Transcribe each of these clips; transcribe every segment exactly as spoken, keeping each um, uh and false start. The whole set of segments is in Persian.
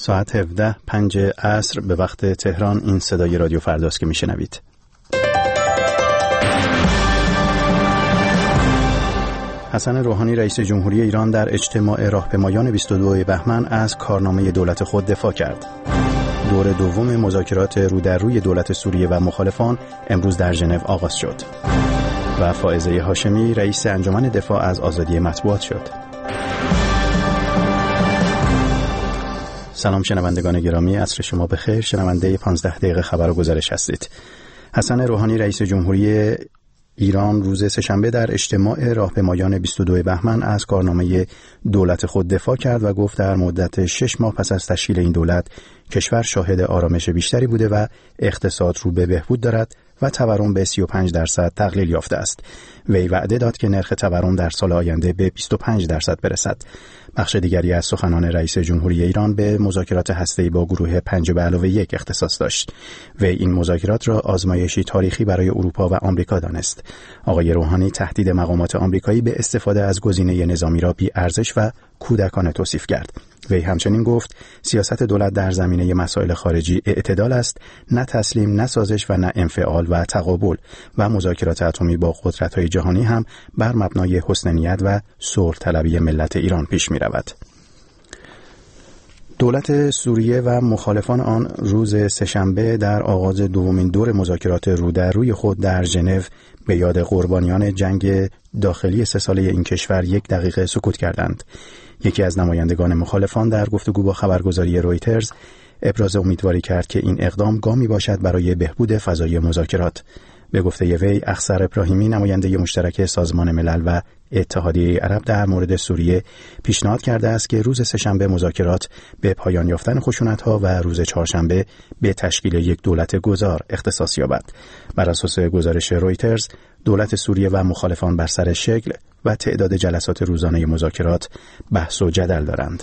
ساعت هفده پنج عصر به وقت تهران. این صدای رادیو فرداست که میشنوید. حسن روحانی رئیس جمهوری ایران در اجتماع راهپیمایان بیست و دو بهمن از کارنامه دولت خود دفاع کرد. دور دوم مذاکرات رو در روی دولت سوریه و مخالفان امروز در ژنو آغاز شد و فائزه هاشمی رئیس انجمن دفاع از آزادی مطبوعات شد. سلام شنوندگان گرامی، عصر شما بخیر. شنونده پانزده دقیقه خبر و گزارش هستید. حسن روحانی رئیس جمهوری ایران روز سه‌شنبه در اجتماع راهپیمایان بیست و دو بهمن از کارنامه دولت خود دفاع کرد و گفت در مدت شش ماه پس از تشکیل این دولت کشور شاهد آرامش بیشتری بوده و اقتصاد رو به بهبود دارد و تورم به سی و پنج درصد تقلیل یافته است. وی وعده داد که نرخ تورم در سال آینده به بیست و پنج درصد برسد. بخش دیگری از سخنان رئیس جمهوری ایران به مذاکرات هسته‌ای با گروه پنج به علاوه یک اختصاص داشت. وی این مذاکرات را آزمایشی تاریخی برای اروپا و آمریکا دانست. آقای روحانی تهدید مقامات آمریکایی به استفاده از گزینه نظامی را بی ارزش و کودکانه توصیف کرد. وی همچنین گفت سیاست دولت در زمینه مسائل خارجی اعتدال است، نه تسلیم، نه سازش و نه انفعال و تقابل، و مذاکرات اتمی با قدرت‌های جهانی هم بر مبنای حسن نیت و صلح طلبی ملت ایران پیش می‌رود. دولت سوریه و مخالفان آن روز سه‌شنبه در آغاز دومین دور مذاکرات رو در روی خود در ژنو به یاد قربانیان جنگ داخلی سه ساله این کشور یک دقیقه سکوت کردند. یکی از نمایندگان مخالفان در گفتگو با خبرگزاری رویترز ابراز امیدواری کرد که این اقدام گامی باشد برای بهبود فضای مذاکرات. به گفته وی، اخسر ابراهیمی نماینده مشترک سازمان ملل و اتحادیه عرب در مورد سوریه پیشنهاد کرده است که روز سه‌شنبه مذاکرات به پایان یافتن خشونت‌ها و روز چهارشنبه به تشکیل یک دولت گذار اختصاص یابد. بر اساس گزارش رویترز، دولت سوریه و مخالفان بر سر شکل و تعداد جلسات روزانه مذاکرات بحث و جدل دارند.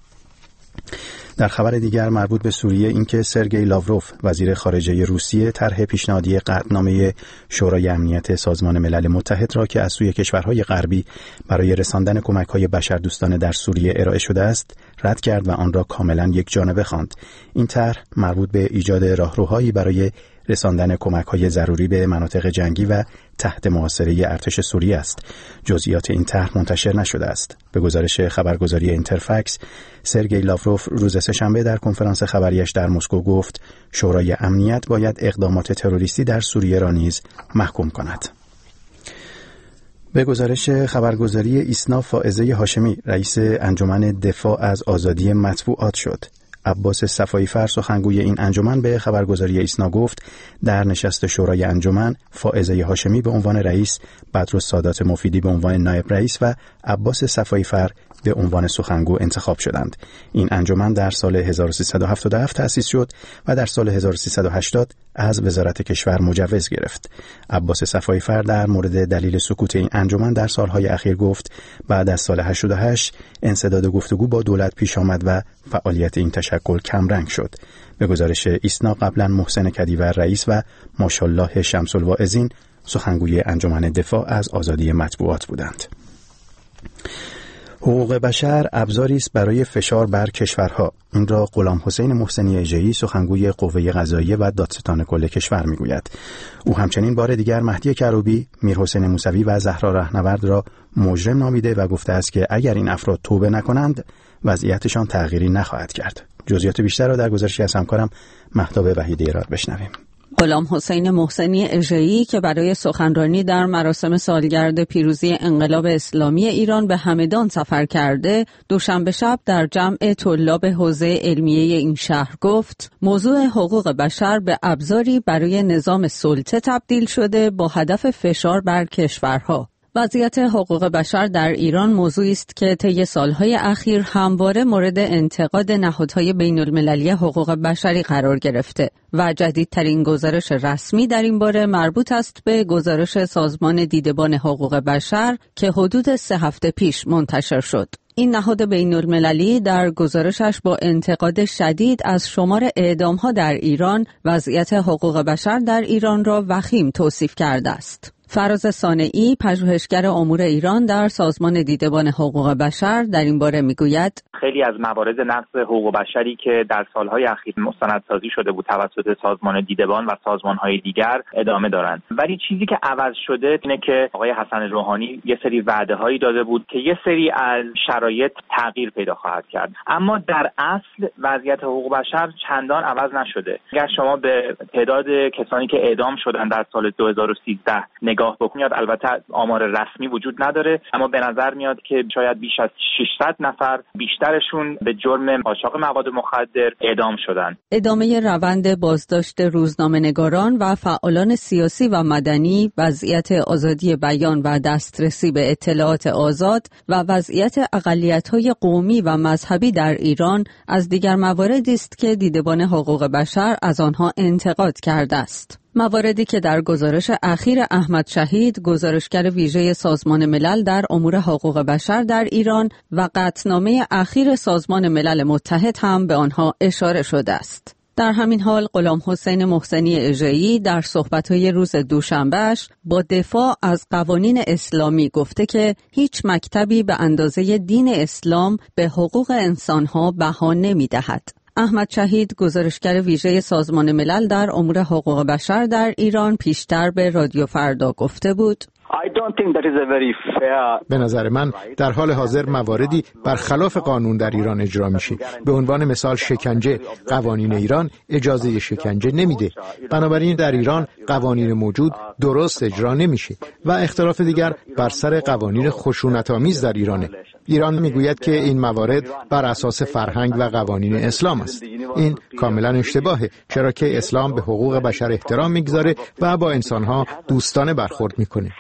در خبر دیگر مربوط به سوریه، اینکه سرگئی لاوروف وزیر خارجه روسیه طرح پیشنهادی قطعنامه شورای امنیت سازمان ملل متحد را که از سوی کشورهای غربی برای رساندن کمک‌های بشردوستانه در سوریه ارائه شده است رد کرد و آن را کاملا یکجانبه خواند. این طرح مربوط به ایجاد راهروهایی برای رساندن کمک‌های ضروری به مناطق جنگی و تحت محاصره ارتش سوریه است. جزئیات این طرح منتشر نشده است. به گزارش خبرگزاری اینترفکس، سرگئی لاوروف روز سه‌شنبه در کنفرانس خبریش در مسکو گفت شورای امنیت باید اقدامات تروریستی در سوریه را نیز محکوم کند. به گزارش خبرگزاری ایسنا، فائزه هاشمی رئیس انجمن دفاع از آزادی مطبوعات شد. عباس صفایی‌فر سخنگوی این انجمن به خبرگزاری ایسنا گفت در نشست شورای انجمن فائزه هاشمی به عنوان رئیس، بدرالسادات مفیدی به عنوان نایب رئیس و عباس صفایی‌فر به عنوان سخنگو انتخاب شدند. این انجمن در سال هزار و سیصد و هفتاد و هفت تأسیس شد و در سال هزار و سیصد و هشتاد از وزارت کشور مجوز گرفت. عباس صفایی‌فر در مورد دلیل سکوت این انجمن در سالهای اخیر گفت بعد از سال هشتاد و هشت انسداد گفتگو با دولت پیش آمد و فعالیت این تشکل کمرنگ شد. به گزارش ایسنا قبلا محسن کدیور رئیس و ماشاءالله شمس الواعظین سخنگوی انجمن دفاع از آزادی مطبوعات بودند. حقوق بشر ابزاری است برای فشار بر کشورها. این را غلام حسین محسنی اژه‌ای سخنگوی قوه قضاییه و دادستان کل کشور میگوید. او همچنین بار دیگر مهدی کروبی، میرحسین موسوی و زهرا رهنورد را مجرم نامیده و گفته است که اگر این افراد توبه نکنند وضعیتشان تغییری نخواهد کرد. جزئیات بیشتر را در گزارشی از همکارم مهتاب وحیدی ارائه بشنویم. غلام حسین محسنی اژه‌ای که برای سخنرانی در مراسم سالگرد پیروزی انقلاب اسلامی ایران به همدان سفر کرده، دوشنبه شب در جمع طلاب حوزه علمیه این شهر گفت موضوع حقوق بشر به ابزاری برای نظام سلطه تبدیل شده با هدف فشار بر کشورها. وضعیت حقوق بشر در ایران موضوعی است که طی سالهای اخیر همواره مورد انتقاد نهادهای بین‌المللی حقوق بشری قرار گرفته و جدیدترین گزارش رسمی در این باره مربوط است به گزارش سازمان دیدبان حقوق بشر که حدود سه هفته پیش منتشر شد. این نهاد بین‌المللی در گزارشش با انتقاد شدید از شمار اعدام‌ها در ایران، وضعیت حقوق بشر در ایران را وخیم توصیف کرده است. فراز صانعی، پژوهشگر امور ایران در سازمان دیدبان حقوق بشر، در این باره میگوید خیلی از موارد نقض حقوق بشری که در سالهای اخیر مستندسازی شده بود توسط سازمان دیدبان و سازمان‌های دیگر ادامه دارند. ولی چیزی که عوض شده اینه که آقای حسن روحانی یه سری وعده‌هایی داده بود که یه سری از شرایط تغییر پیدا خواهد کرد، اما در اصل وضعیت حقوق بشر چندان عوض نشده. اگر شما به تعداد کسانی که اعدام شدن در سال دو هزار و سیزده نگاه بکنید، البته آمار رسمی وجود نداره، اما به نظر میاد که شاید بیش از ششصد نفر بیشترشون به جرم قاچاق مواد مخدر اعدام شدن. ادامه روند بازداشت روزنامه‌نگاران و فعالان سیاسی و مدنی، وضعیت آزادی بیان و دسترسی به اطلاعات آزاد و وضعیت اقلیت‌های قومی و مذهبی در ایران از دیگر مواردی است که دیدبان حقوق بشر از آنها انتقاد کرده است. مواردی که در گزارش اخیر احمد شهید، گزارشگر ویژه سازمان ملل در امور حقوق بشر در ایران و قطعنامه اخیر سازمان ملل متحد هم به آنها اشاره شده است. در همین حال غلام حسین محسنی اژه‌ای در صحبت‌های روز دوشنبهش با دفاع از قوانین اسلامی گفته که هیچ مکتبی به اندازه دین اسلام به حقوق انسان‌ها بها نمی‌دهد. احمد شهید، گزارشگر ویژه سازمان ملل در امور حقوق بشر در ایران، پیشتر به رادیو فردا گفته بود به نظر من در حال حاضر مواردی برخلاف قانون در ایران اجرا میشه. به عنوان مثال شکنجه، قوانین ایران اجازه شکنجه نمیده. بنابراین در ایران قوانین موجود درست اجرا نمیشه و اختلاف دیگر بر سر قوانین خشونت‌آمیز در ایرانه. ایران میگوید که این موارد بر اساس فرهنگ و قوانین اسلام است. این کاملا اشتباهه، چرا که اسلام به حقوق بشر احترام میگذاره و با انسانها دوستانه برخورد میکنه.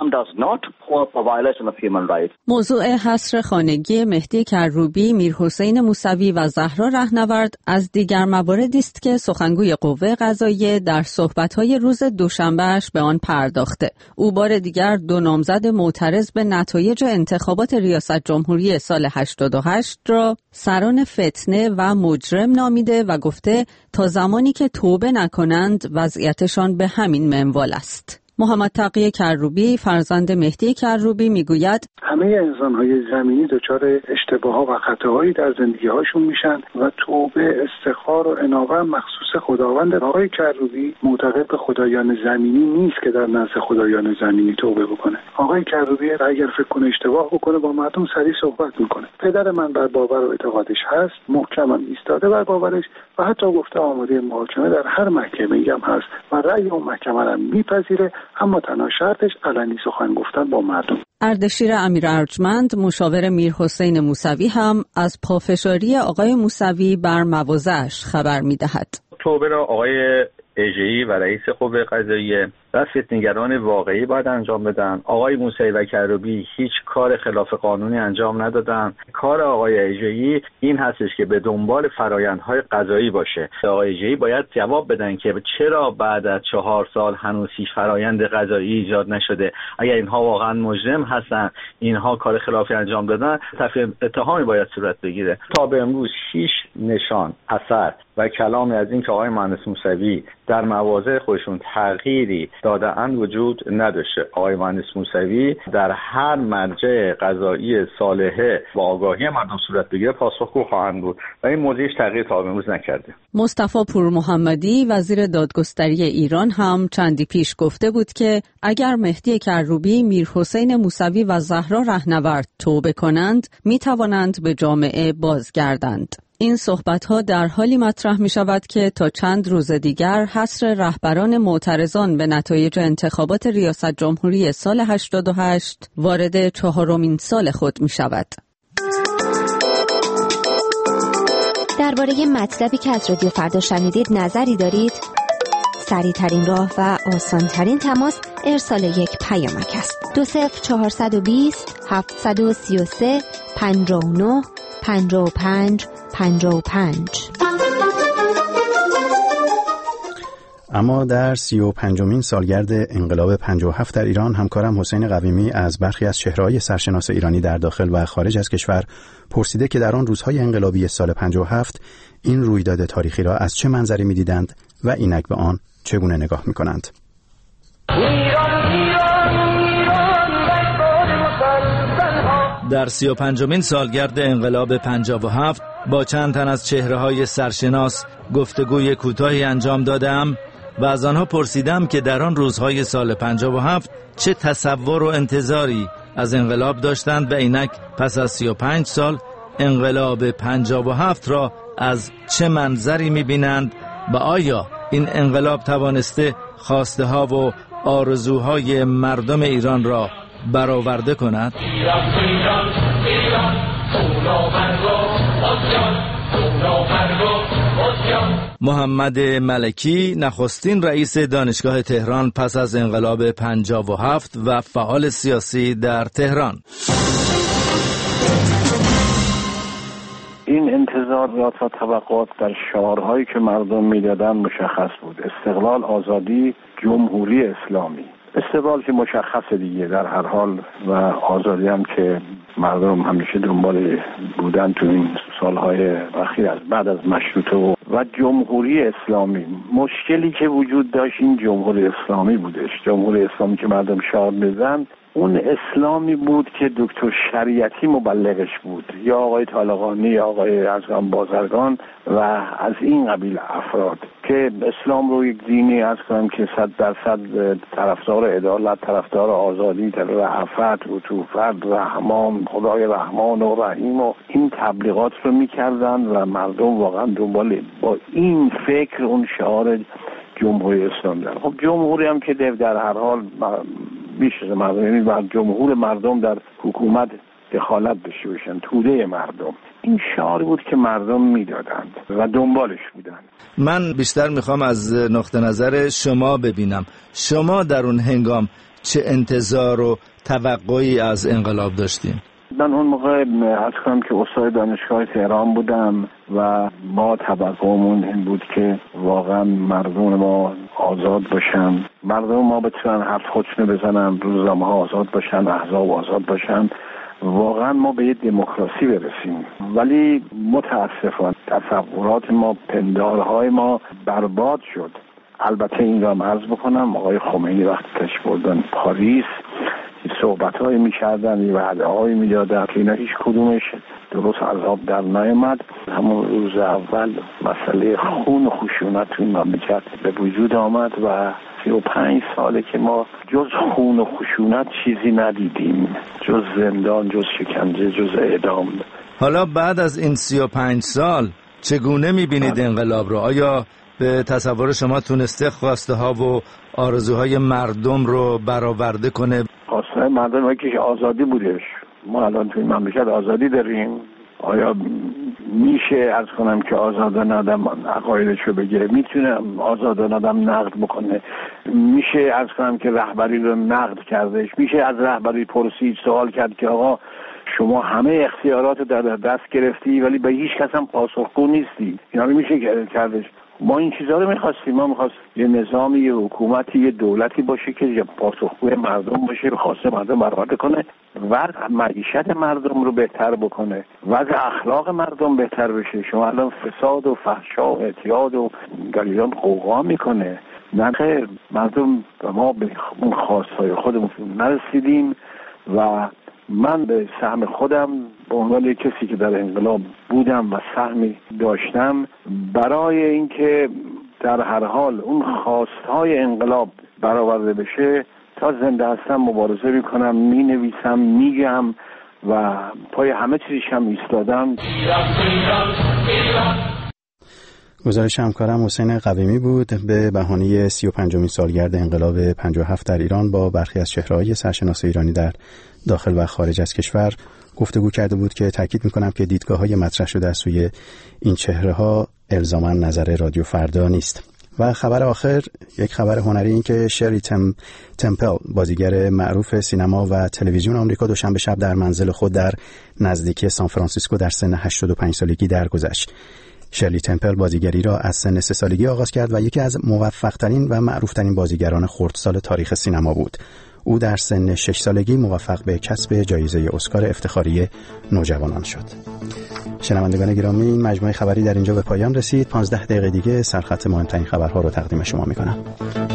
موضوع حصر خانگی مهدی کروبی، میرحسین موسوی و زهرا رهنورد از دیگر مواردی است که سخنگوی قوه قضاییه در صحبت‌های روز دوشنبهش به آن پرداخته. او بار دیگر دو نامزد معترض به نتایج انتخابات ریاست جمهوری سال هشتاد و هشت را سران فتنه و مجرم نامیده و گفته تا زمانی که توبه نکنند وضعیتشان به همین منوال است. محمد تقی کروبی، فرزند مهدی کروبی، میگوید همه انسان‌های زمینی دچار اشتباهات و خطاهایی در زندگی‌هاشون میشن و توبه، استغفار و انابه مخصوص خداوند. آقای کروبی معتقد به خدایان زمینی نیست که در نزد خدایان زمینی توبه بکنه. آقای کروبی اگر فکر کنه اشتباه بکنه با مردم سریع صحبت میکنه. پدر من بر باور و اعتقادش هست، محکماً ایستاده بر باورش و حتی گفته آماده محاکمه در هر محکمه‌ای هم هست و رأی اون محکمه را میپذیره، اما تنها شرطش علنی سخن گفتن با مردم. اردشیر امیر ارجمند، مشاور میرحسین موسوی، هم از پافشاری آقای موسوی بر مواضعش خبر میدهد. توبه را آقای اژه‌ای و رئیس قوه قضاییه و فتنه‌گران واقعی باید انجام بدن. آقای موسوی و کروبی هیچ کار خلاف قانونی انجام ندادن. کار آقای اژه‌ای این هستش که به دنبال فرایندهای قضایی باشه. آقای اژه‌ای باید جواب بدن که چرا بعد از چهار سال هنوز هیچ فرایند قضایی ایجاد نشده. اگر اینها واقعا مجرم هستن، اینها کار خلافی انجام دادن، تفهیم اتهامی باید صورت بگیره. تا به امروز هیچ نشان، اثر و کلامی از این که آقای مهندس موسوی در مواضع خودشون تغییری داده‌اند وجود نداشته. آقای مهندس موسوی در هر مرجع قضایی صالحه با آگاهی مردم صورت بگیره پاسخگو خواهند بود و این موضوعش تغییر تا امروز نکرده. مصطفی پورمحمدی، وزیر دادگستری ایران، هم چندی پیش گفته بود که اگر مهدی کروبی، میرحسین موسوی و زهرا رهنورد توبه کنند، میتوانند به جامعه بازگردند. این صحبت‌ها در حالی مطرح می‌شود که تا چند روز دیگر حصر رهبران معترضان به نتایج انتخابات ریاست جمهوری سال هشتاد و هشت وارد چهارمین سال خود می‌شود. درباره مطلبی که از رادیو فردا شنیدید نظری دارید؟ سریع ترین راه و آسان ترین تماس ارسال یک پیامک است. دو صفر چهارصد و بیست هفتصد و سی و سه پنجاه و نه پنجاه و پنج پنجاه و پنج. اما در سی و پنجمین سالگرد انقلاب پنجاه و هفت در ایران، همکارم حسین قویمی از برخی از چهره‌های سرشناس ایرانی در داخل و خارج از کشور پرسیده که در آن روزهای انقلابی سال پنجاه و هفت این رویداد تاریخی را از چه منظری می‌دیدند و اینک به آن چگونه نگاه می‌کنند. ایران ایران در سی و پنجمین سالگرد انقلاب پنجاه و هفت با چند تن از چهره‌های سرشناس گفتگوی کوتاهی انجام دادم و از آنها پرسیدم که در آن روزهای سال پنجاه و هفت چه تصور و انتظاری از انقلاب داشتند و اینک پس از سی و پنج سال انقلاب پنجاه و هفت را از چه منظری می‌بینند و آیا این انقلاب توانسته خواسته ها و آرزوهای مردم ایران را برآورده کند؟ محمد ملکی نخستین رئیس دانشگاه تهران پس از انقلاب پنجاه و هفت و فعال سیاسی در تهران. این انتظارات و توقعات در شعارهایی که مردم میدادن مشخص بود: استقلال، آزادی، جمهوری اسلامی. استقلال که مشخصه دیگه در هر حال، و آزادی هم که مردم همیشه دنبال بودن تو این سالهای اخیر از بعد از مشروطه. و, و جمهوری اسلامی، مشکلی که وجود داشت این جمهوری اسلامی بودش. جمهوری اسلامی که مردم شعار می‌زدن اون اسلامی بود که دکتر شریعتی مبلغش بود، یا آقای طالقانی یا آقای ازغن بازرگان و از این قبیل افراد، که اسلام رو یک دینی از کنم که صد درصد طرفدار عدالت، طرفدار آزادی، رأفت، عطوفت، رحمان، خدای رحمان و رحیم و این تبلیغات رو میکردن و مردم واقعا دنبال با این فکر اون شعار جمهوری اسلامی دارن. خب جمهوری هم که در هر حال بیش از مردم، یعنی بر جمهور مردم در حکومت دخالت داشته باشن، توده مردم. این شعاری بود که مردم میدادند و دنبالش بودند. من بیشتر میخوام از نقطه نظر شما ببینم، شما در اون هنگام چه انتظار و توقعی از انقلاب داشتین؟ من اون موقع از کنم که استاد دانشگاه تهران بودم و ما توقعمون این بود که واقعا مردم ما آزاد باشن، مردم ما بتونن حرف خودشونو بزنن، روزنامه ها آزاد باشن، احزاب آزاد باشن، واقعا ما به یه دموکراسی برسیم. ولی متاسفانه تصورات ما، پندارهای ما برباد شد. البته این را عرض بکنم، آقای خمینی وقتی تشریف بردن پاریس صحبت هایی می کردن، وعده هایی می دادن که اینا هیچ کدومش درست از آب در نیامد. همون روز اول مسئله خون و خشونت توی مملکت به وجود آمد و سی و پنج ساله که ما جز خون و خشونت چیزی ندیدیم، جز زندان، جز شکنجه، جز اعدام. حالا بعد از این سی و پنج سال چگونه می بینید انقلاب رو؟ آیا به تصور شما تونسته خواسته ها و آرزوهای مردم رو برآورده کنه؟ خواسته مردم ها که آزادی بودش. ما الان توی مملکت آزادی داریم. آیا میشه از کنم که آزادانه آدم عقایدشو بگه؟ میتونه آزادانه آدم نقد بکنه؟ میشه از کنم که رهبری رو نقد کردش؟ میشه از رهبری پرسید، سوال کرد که آقا شما همه اختیارات رو در دست گرفتی ولی به هیچ کس هم پاسخگو نیستی؟ اینا رو میشه کردش؟ ما این چیزا رو می‌خواستیم. ما می‌خواستیم یه نظامی، یه حکومتی، یه دولتی باشه که پاسخگوی مردم باشه، خواسته مردم برآورده کنه، وضع معیشت مردم رو بهتر بکنه، وضع اخلاق مردم بهتر بشه. شما الان فساد و فحشا و اعتیاد و در ایران قوقا میکنه. نه خیر، مردم و ما به اون خواستهای خودمون نرسیدیم و من به سهم خودم به عنوان کسی که در انقلاب بودم و سهمی داشتم، برای اینکه در هر حال اون خواستهای انقلاب برآورده بشه تا زنده هستم مبارزه میکنم، مینویسم، میگم و پای همه چیزش هم ایستادم. گزارش همکارم حسین قویمی بود. به بهانه سی و پنجمین سالگرد انقلاب پنجاه و هفت در ایران با برخی از چهره‌های سرشناس ایرانی در داخل و خارج از کشور گفتگو کرده بود که تاکید می‌کنم که دیدگاه‌های مطرح شده از سوی این چهره‌ها الزاماً نظر رادیو فردا نیست. و خبر آخر، یک خبر هنری، این که شری تم، تمپل بازیگر معروف سینما و تلویزیون آمریکا دوشنبه شب در منزل خود در نزدیکی سان فرانسیسکو در سن هشتاد و پنج سالگی درگذشت. شرلی تمپل بازیگری را از سن سه سالگی آغاز کرد و یکی از موفق‌ترین و معروف‌ترین بازیگران خردسال تاریخ سینما بود. او در سن شش سالگی موفق به کسب جایزه اسکار افتخاری نوجوانان شد. شنوندگان گرامی، این مجموعه خبری در اینجا به پایان رسید. پانزده دقیقه دیگه سرخط مهمترین خبرها رو تقدیم شما می‌کنم.